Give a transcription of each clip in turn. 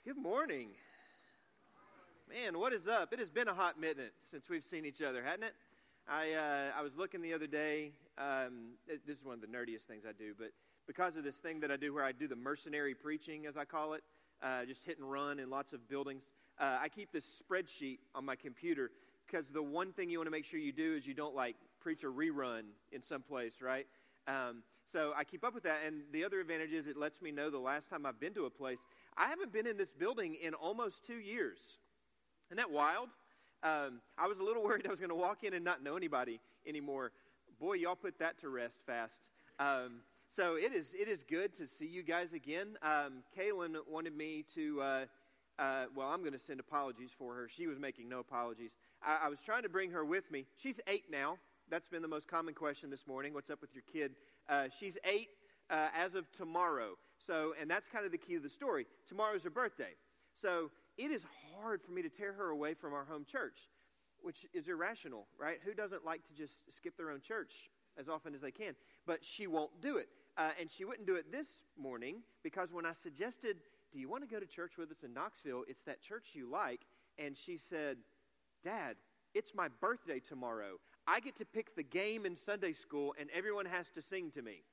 Good morning. Man, what is up? It has been a hot minute since we've seen each other, hasn't it? I was looking the other day. This is one of the nerdiest things I do, but because of this thing that I do where I do the mercenary preaching, as I call it, just hit and run in lots of buildings, I keep this spreadsheet on my computer because the one thing you want to make sure you do is you don't, like, preach a rerun in some place, right? So I keep up with that, and the other advantage is it lets me know the last time I've been to a place. I haven't been in this building in almost 2 years. Isn't that wild? I was a little worried I was going to walk in and not know anybody anymore. Boy, y'all put that to rest fast. So it is good to see you guys again. Kaylin wanted me to, well, I'm going to send apologies for her. She was making no apologies. I was trying to bring her with me. She's 8 now. That's been the most common question this morning. What's up with your kid? She's 8 as of tomorrow. So, and that's kind of the key of the story. Tomorrow's her birthday. So it is hard for me to tear her away from our home church, which is irrational, right? Who doesn't like to just skip their own church as often as they can? But she won't do it. And she wouldn't do it this morning because when I suggested, do you want to go to church with us in Knoxville? It's that church you like. And she said, Dad, it's my birthday tomorrow. I get to pick the game in Sunday school, and everyone has to sing to me.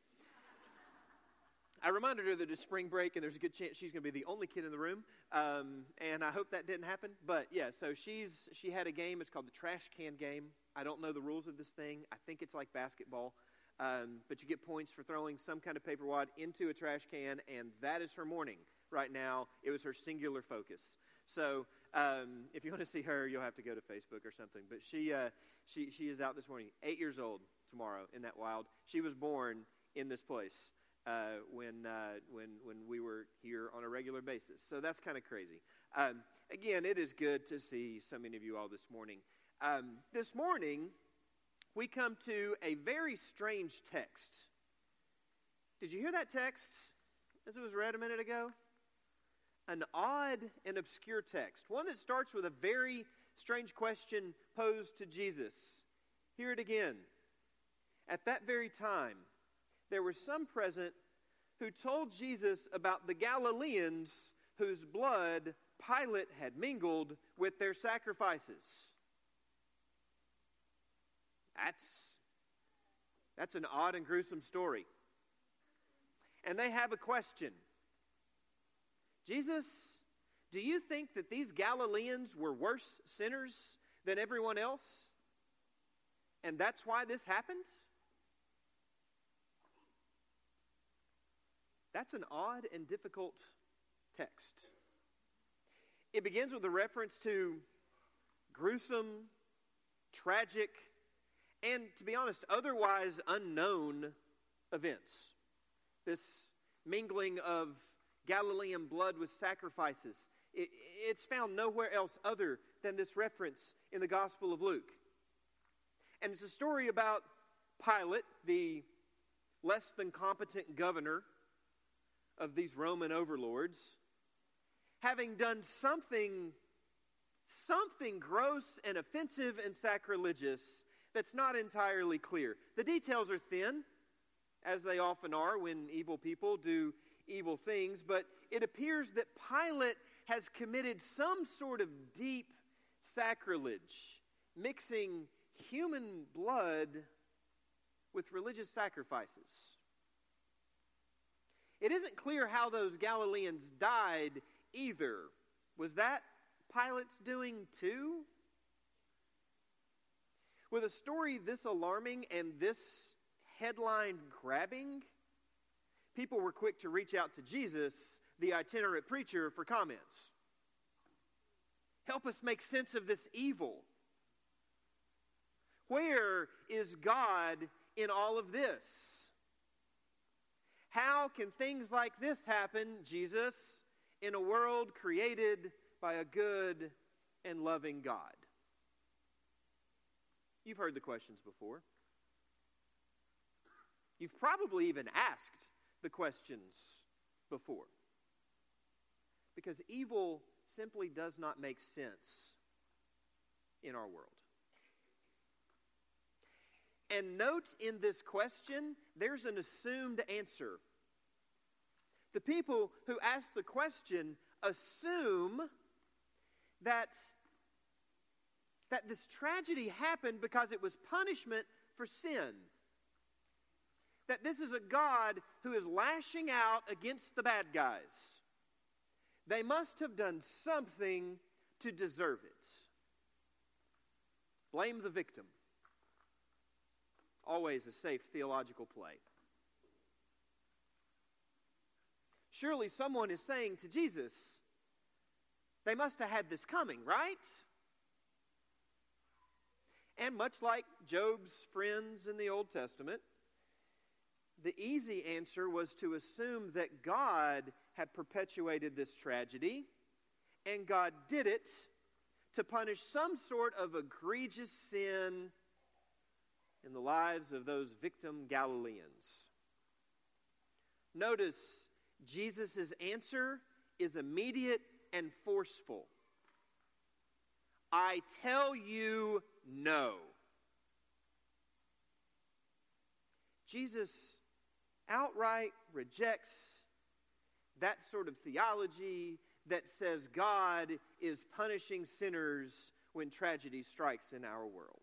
I reminded her that it's spring break, and there's a good chance she's going to be the only kid in the room, and I hope that didn't happen. But, yeah, so she had a game. It's called the trash can game. I don't know the rules of this thing. I think it's like basketball, but you get points for throwing some kind of paper wad into a trash can, and that is her morning right now. It was her singular focus. So if you want to see her, you'll have to go to Facebook or something. But she is out this morning, 8 years old tomorrow. Isn't that wild? She was born in this place when we were here on a regular basis. So that's kind of crazy. Again, it is good to see so many of you all this morning. This morning, we come to a very strange text. Did you hear that text as it was read a minute ago? An odd and obscure text. One that starts with a very strange question posed to Jesus. Hear it again. At that very time, there were some present who told Jesus about the Galileans whose blood Pilate had mingled with their sacrifices. That's an odd and gruesome story. And they have a question. Jesus, do you think that these Galileans were worse sinners than everyone else? And that's why this happens? That's an odd and difficult text. It begins with a reference to gruesome, tragic, and, to be honest, otherwise unknown events. This mingling of Galilean blood with sacrifices. It's found nowhere else other than this reference in the Gospel of Luke. And it's a story about Pilate, the less than competent governor of these Roman overlords, having done something gross and offensive and sacrilegious that's not entirely clear. The details are thin, as they often are when evil people do evil things, but it appears that Pilate has committed some sort of deep sacrilege, mixing human blood with religious sacrifices. It isn't clear how those Galileans died either. Was that Pilate's doing too? With a story this alarming and this headline grabbing, people were quick to reach out to Jesus, the itinerant preacher, for comments. Help us make sense of this evil. Where is God in all of this? How can things like this happen, Jesus, in a world created by a good and loving God? You've heard the questions before. You've probably even asked the questions before. Because evil simply does not make sense in our world. And note in this question, there's an assumed answer. The people who asked the question assume that this tragedy happened because it was punishment for sin. That this is a God who is lashing out against the bad guys. They must have done something to deserve it. Blame the victim. Always a safe theological play. Surely someone is saying to Jesus, they must have had this coming, right? And much like Job's friends in the Old Testament, the easy answer was to assume that God had perpetuated this tragedy, and God did it to punish some sort of egregious sin in the lives of those victim Galileans. Notice, Jesus' answer is immediate and forceful. I tell you no. Jesus outright rejects that sort of theology that says God is punishing sinners when tragedy strikes in our world.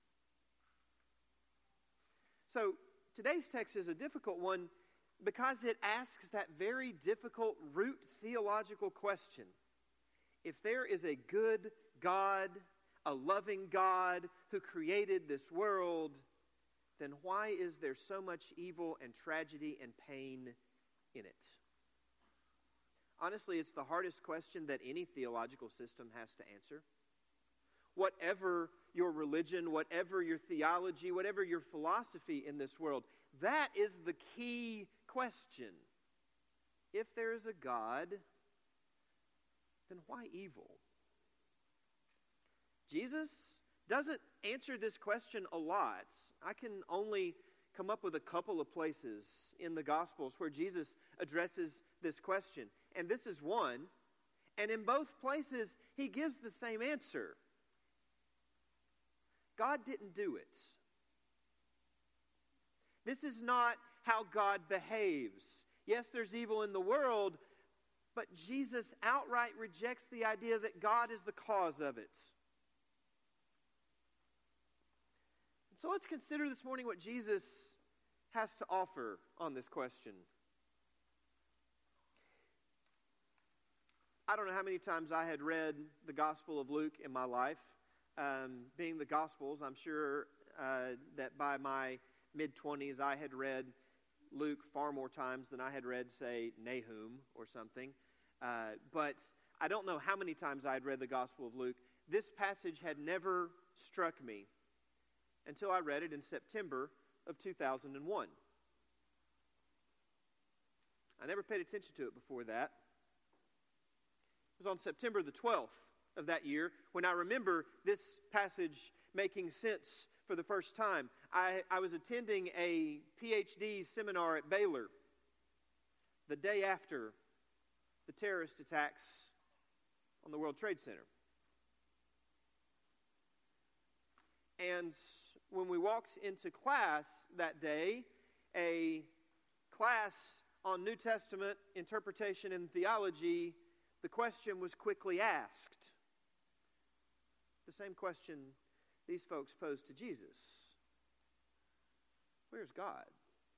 So, today's text is a difficult one because it asks that very difficult root theological question. If there is a good God, a loving God who created this world, then why is there so much evil and tragedy and pain in it? Honestly, it's the hardest question that any theological system has to answer. Whatever your religion, whatever your theology, whatever your philosophy in this world, that is the key question. If there is a God, then why evil? Jesus doesn't answer this question a lot. I can only come up with a couple of places in the Gospels where Jesus addresses this question. And this is one. And in both places, he gives the same answer. God didn't do it. This is not how God behaves. Yes, there's evil in the world, but Jesus outright rejects the idea that God is the cause of it. So let's consider this morning what Jesus has to offer on this question. I don't know how many times I had read the Gospel of Luke in my life. Being the Gospels, I'm sure that by my mid-20s I had read Luke far more times than I had read, say, Nahum or something. But I don't know how many times I had read the Gospel of Luke. This passage had never struck me until I read it in September of 2001. I never paid attention to it before that. It was on September the 12th of that year when I remember this passage making sense for the first time. I was attending a PhD seminar at Baylor the day after the terrorist attacks on the World Trade Center. And when we walked into class that day, a class on New Testament interpretation and theology, the question was quickly asked. The same question these folks posed to Jesus. Where's God?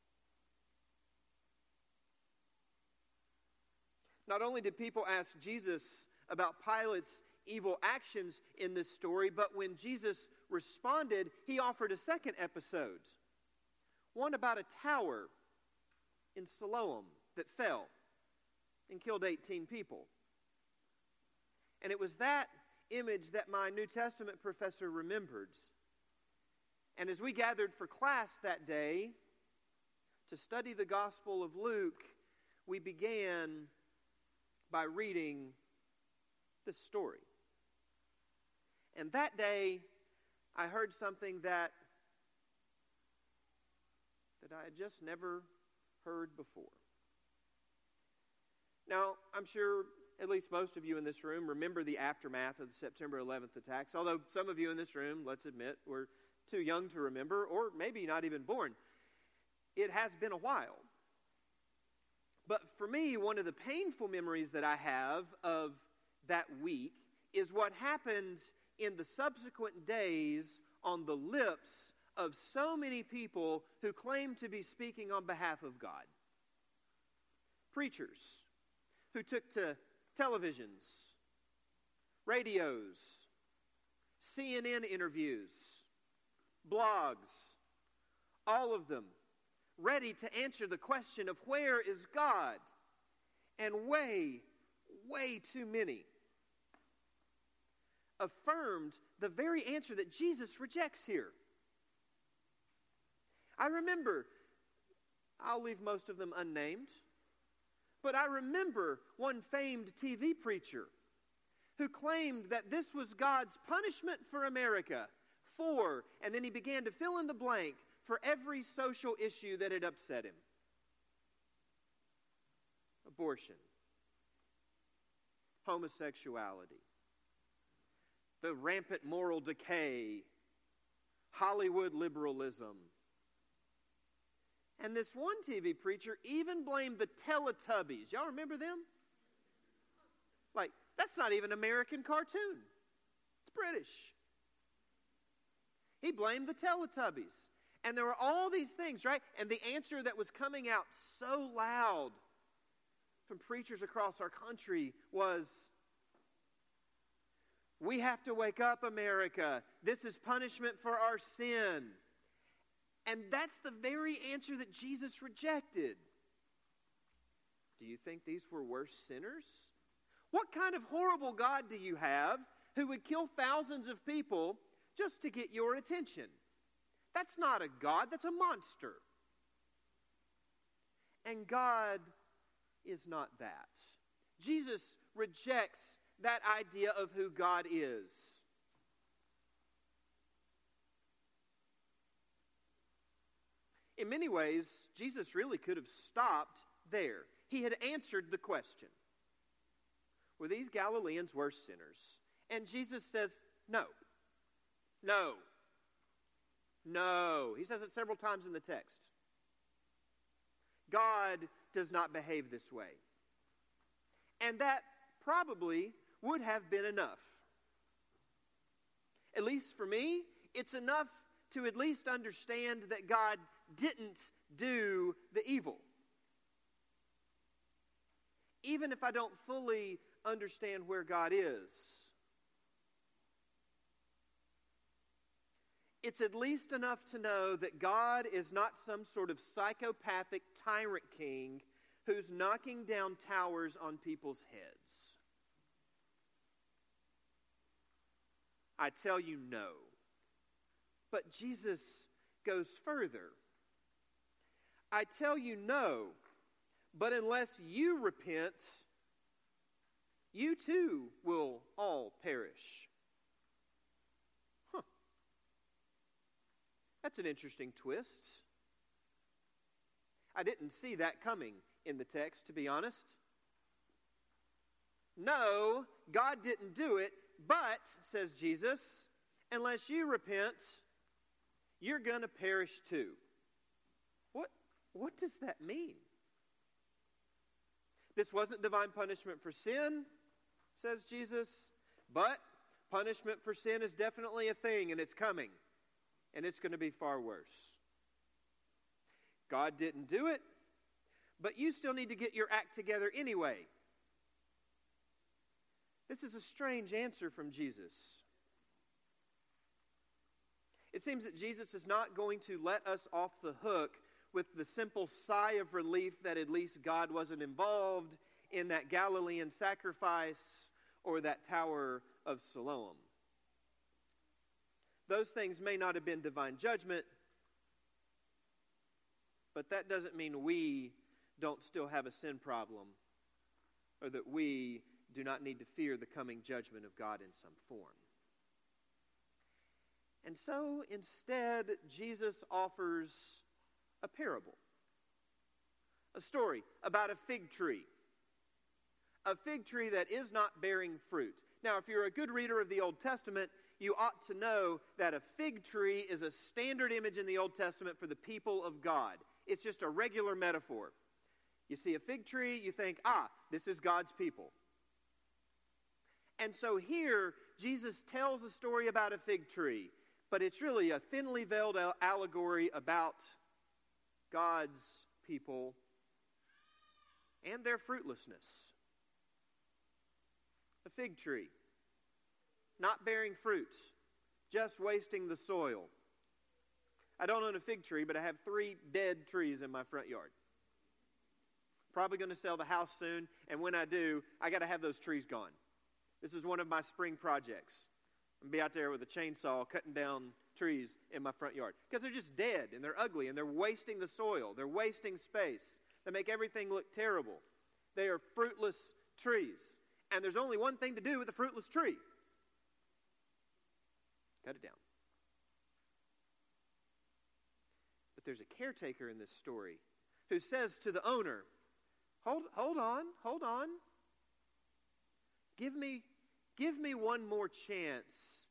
Not only did people ask Jesus about Pilate's evil actions in this story, but when Jesus responded, he offered a second episode. One about a tower in Siloam that fell and killed 18 people. And it was that image that my New Testament professor remembered. And as we gathered for class that day to study the Gospel of Luke, we began by reading this story. And that day, I heard something that I had just never heard before. Now, I'm sure at least most of you in this room remember the aftermath of the September 11th attacks, although some of you in this room, let's admit, were too young to remember, or maybe not even born. It has been a while. But for me, one of the painful memories that I have of that week is what happened in the subsequent days on the lips of so many people who claim to be speaking on behalf of God. Preachers who took to televisions, radios, CNN interviews, blogs, all of them ready to answer the question of where is God? And way too many affirmed the very answer that Jesus rejects here. I remember, I'll leave most of them unnamed, but I remember one famed TV preacher who claimed that this was God's punishment for America and then he began to fill in the blank for every social issue that had upset him. Abortion, homosexuality, the rampant moral decay, Hollywood liberalism. And this one TV preacher even blamed the Teletubbies. Y'all remember them? Like, that's not even an American cartoon. It's British. He blamed the Teletubbies. And there were all these things, right? And the answer that was coming out so loud from preachers across our country was, we have to wake up, America. This is punishment for our sin. And that's the very answer that Jesus rejected. Do you think these were worse sinners? What kind of horrible God do you have who would kill thousands of people just to get your attention? That's not a God, that's a monster. And God is not that. Jesus rejects that idea of who God is. In many ways, Jesus really could have stopped there. He had answered the question. Were these Galileans worse sinners? And Jesus says, no. No. No. He says it several times in the text. God does not behave this way. And that probably would have been enough. At least for me, it's enough to at least understand that God didn't do the evil. Even if I don't fully understand where God is, it's at least enough to know that God is not some sort of psychopathic tyrant king who's knocking down towers on people's heads. I tell you, no. But Jesus goes further. I tell you, no, but unless you repent, you too will all perish. That's an interesting twist. I didn't see that coming in the text, to be honest. No, God didn't do it, but, says Jesus, unless you repent, you're going to perish too. What does that mean? This wasn't divine punishment for sin, says Jesus, but punishment for sin is definitely a thing, and it's coming, and it's going to be far worse. God didn't do it, but you still need to get your act together anyway. This is a strange answer from Jesus. It seems that Jesus is not going to let us off the hook with the simple sigh of relief that at least God wasn't involved in that Galilean sacrifice or that Tower of Siloam. Those things may not have been divine judgment, but that doesn't mean we don't still have a sin problem or that we do not need to fear the coming judgment of God in some form. And so instead, Jesus offers a parable, a story about a fig tree that is not bearing fruit. Now, if you're a good reader of the Old Testament, you ought to know that a fig tree is a standard image in the Old Testament for the people of God. It's just a regular metaphor. You see a fig tree, you think, this is God's people. And so here, Jesus tells a story about a fig tree, but it's really a thinly veiled allegory about God's people and their fruitlessness. A fig tree, not bearing fruit, just wasting the soil. I don't own a fig tree, but I have 3 dead trees in my front yard. Probably going to sell the house soon, and when I do, I got to have those trees gone. This is one of my spring projects. I'm going to be out there with a chainsaw cutting down trees in my front yard because they're just dead and they're ugly and they're wasting the soil. They're wasting space. They make everything look terrible. They are fruitless trees. And there's only one thing to do with a fruitless tree. Cut it down. But there's a caretaker in this story who says to the owner, hold on. Give me one more chance.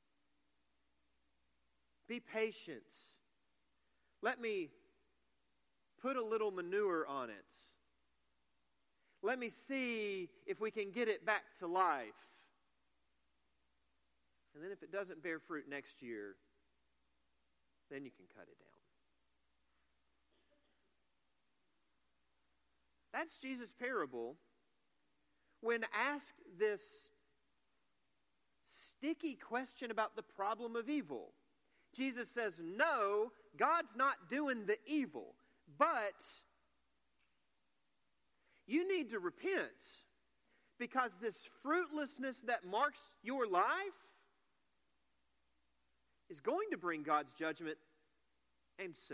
Be patient. Let me put a little manure on it. Let me see if we can get it back to life. And then if it doesn't bear fruit next year, then you can cut it down. That's Jesus' parable. When asked this sticky question about the problem of evil, Jesus says, no, God's not doing the evil, but you need to repent because this fruitlessness that marks your life is going to bring God's judgment, and soon.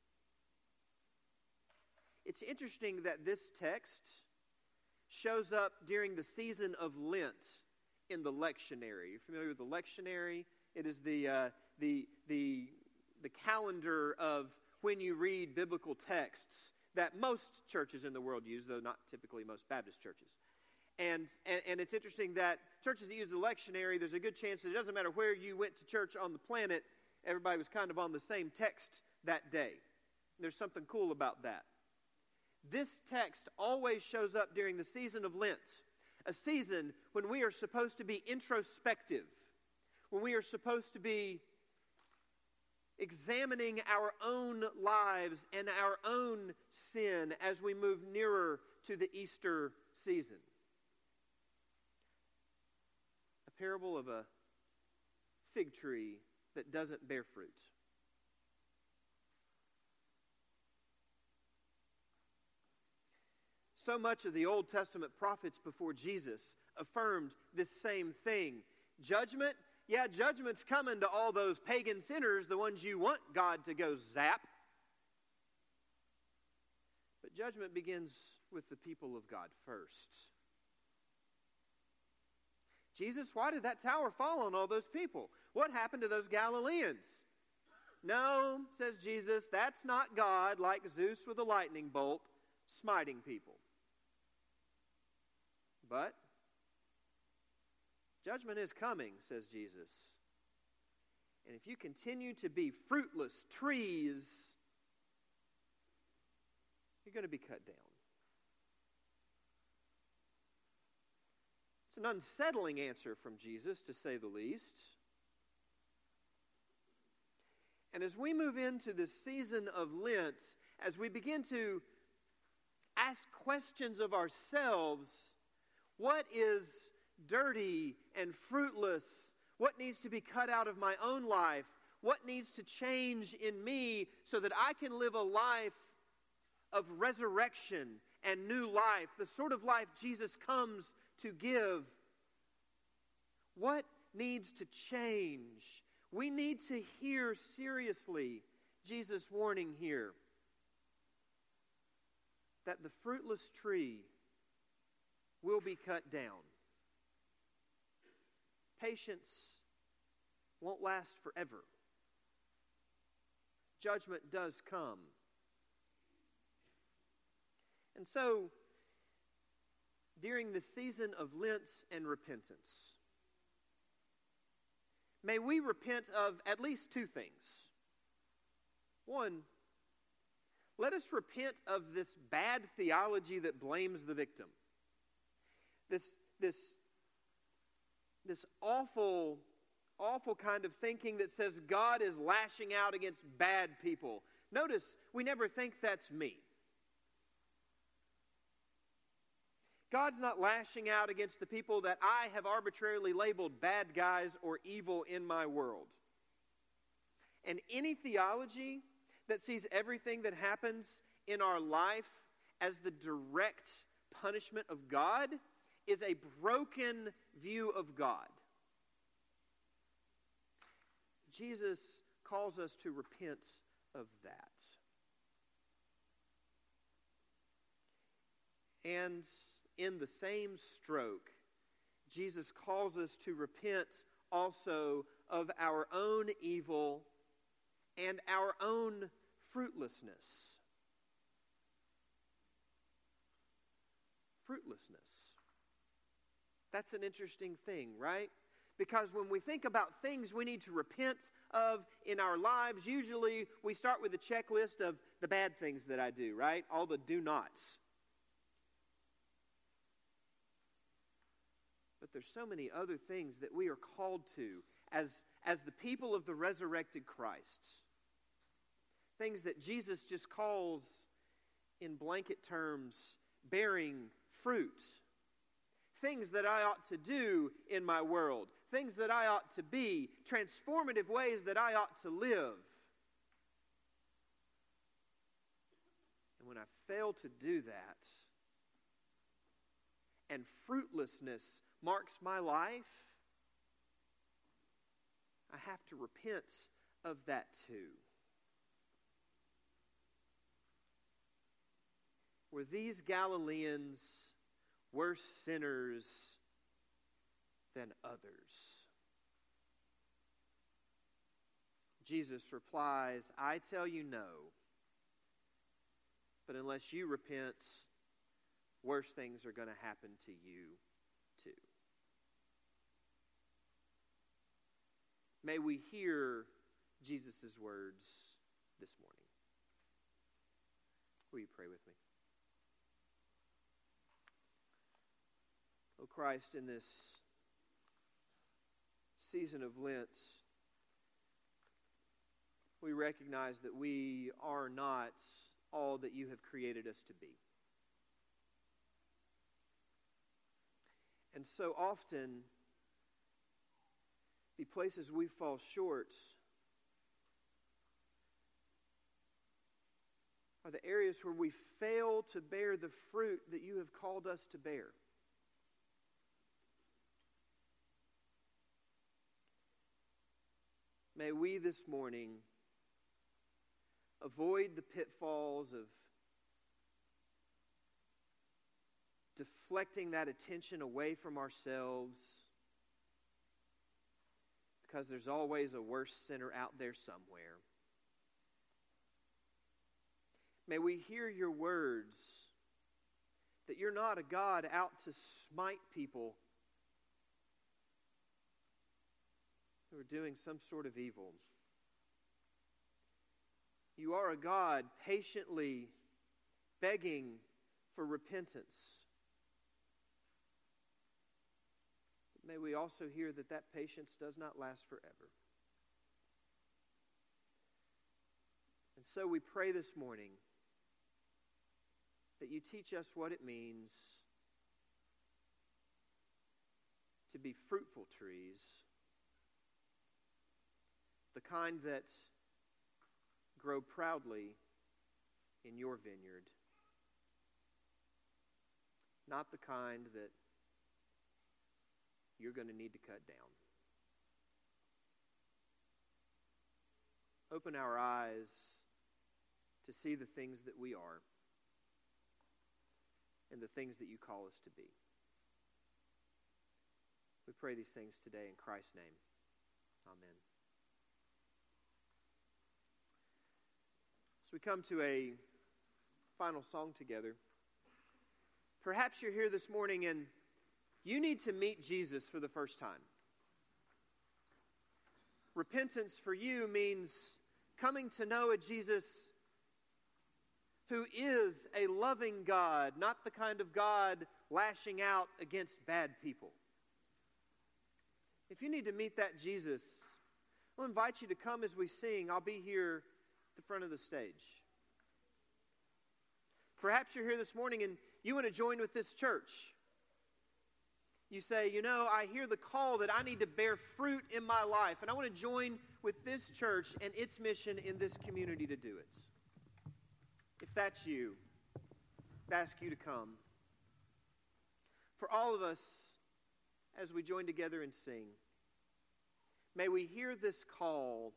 It's interesting that this text shows up during the season of Lent in the lectionary. You're familiar with the lectionary? It is the calendar of when you read biblical texts that most churches in the world use, though not typically most Baptist churches. And it's interesting that churches that use the lectionary, there's a good chance that it doesn't matter where you went to church on the planet, everybody was kind of on the same text that day. There's something cool about that. This text always shows up during the season of Lent, a season when we are supposed to be introspective, when we are supposed to be examining our own lives and our own sin as we move nearer to the Easter season. A parable of a fig tree that doesn't bear fruit. So much of the Old Testament prophets before Jesus affirmed this same thing. Judgment, judgment's coming to all those pagan sinners, the ones you want God to go zap. But judgment begins with the people of God first. Jesus, why did that tower fall on all those people? What happened to those Galileans? No, says Jesus, that's not God like Zeus with a lightning bolt smiting people. But judgment is coming, says Jesus. And if you continue to be fruitless trees, you're going to be cut down. It's an unsettling answer from Jesus, to say the least. And as we move into this season of Lent, as we begin to ask questions of ourselves, what is dirty and fruitless? What needs to be cut out of my own life? What needs to change in me so that I can live a life of resurrection and new life, the sort of life Jesus comes to give? What needs to change? We need to hear seriously Jesus' warning here that the fruitless tree will be cut down. Patience won't last forever. Judgment does come. And so, during the season of Lent and repentance, may we repent of at least 2 things. One, Let us repent of this bad theology that blames the victim. This awful kind of thinking that says God is lashing out against bad people. Notice, we never think that's me. God's not lashing out against the people that I have arbitrarily labeled bad guys or evil in my world. And any theology that sees everything that happens in our life as the direct punishment of God is a broken view of God. Jesus calls us to repent of that. And in the same stroke, Jesus calls us to repent also of our own evil and our own fruitlessness. Fruitlessness. That's an interesting thing, right? Because when we think about things we need to repent of in our lives, usually we start with a checklist of the bad things that I do, right? All the do nots. But there's so many other things that we are called to as the people of the resurrected Christ. Things that Jesus just calls, in blanket terms, bearing fruit. Things that I ought to do in my world. Things that I ought to be. Transformative ways that I ought to live. And when I fail to do that, and fruitlessness marks my life, I have to repent of that too. Were these Galileans worse sinners than others? Jesus replies, I tell you no. But unless you repent, worse things are going to happen to you too. May we hear Jesus' words this morning. Will you pray with me? Oh Christ, in this season of Lent, we recognize that we are not all that you have created us to be. And so often, the places we fall short are the areas where we fail to bear the fruit that you have called us to bear. May we this morning avoid the pitfalls of deflecting that attention away from ourselves, because there's always a worse sinner out there somewhere. May we hear your words that you're not a God out to smite people who are doing some sort of evil. You are a God patiently begging for repentance. May we also hear that that patience does not last forever. And so we pray this morning that you teach us what it means to be fruitful trees, the kind that grow proudly in your vineyard, not the kind that you're going to need to cut down. Open our eyes to see the things that we are and the things that you call us to be. We pray these things today in Christ's name. Amen. So we come to a final song together. Perhaps you're here this morning and you need to meet Jesus for the first time. Repentance for you means coming to know a Jesus who is a loving God, not the kind of God lashing out against bad people. If you need to meet that Jesus, I'll invite you to come as we sing. I'll be here at the front of the stage. Perhaps you're here this morning and you want to join with this church. You say, I hear the call that I need to bear fruit in my life, and I want to join with this church and its mission in this community to do it. If that's you, I ask you to come. For all of us, as we join together and sing, may we hear this call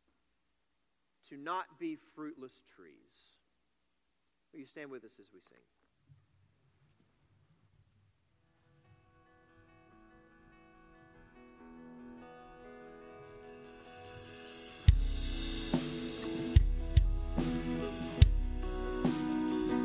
to not be fruitless trees. Will you stand with us as we sing?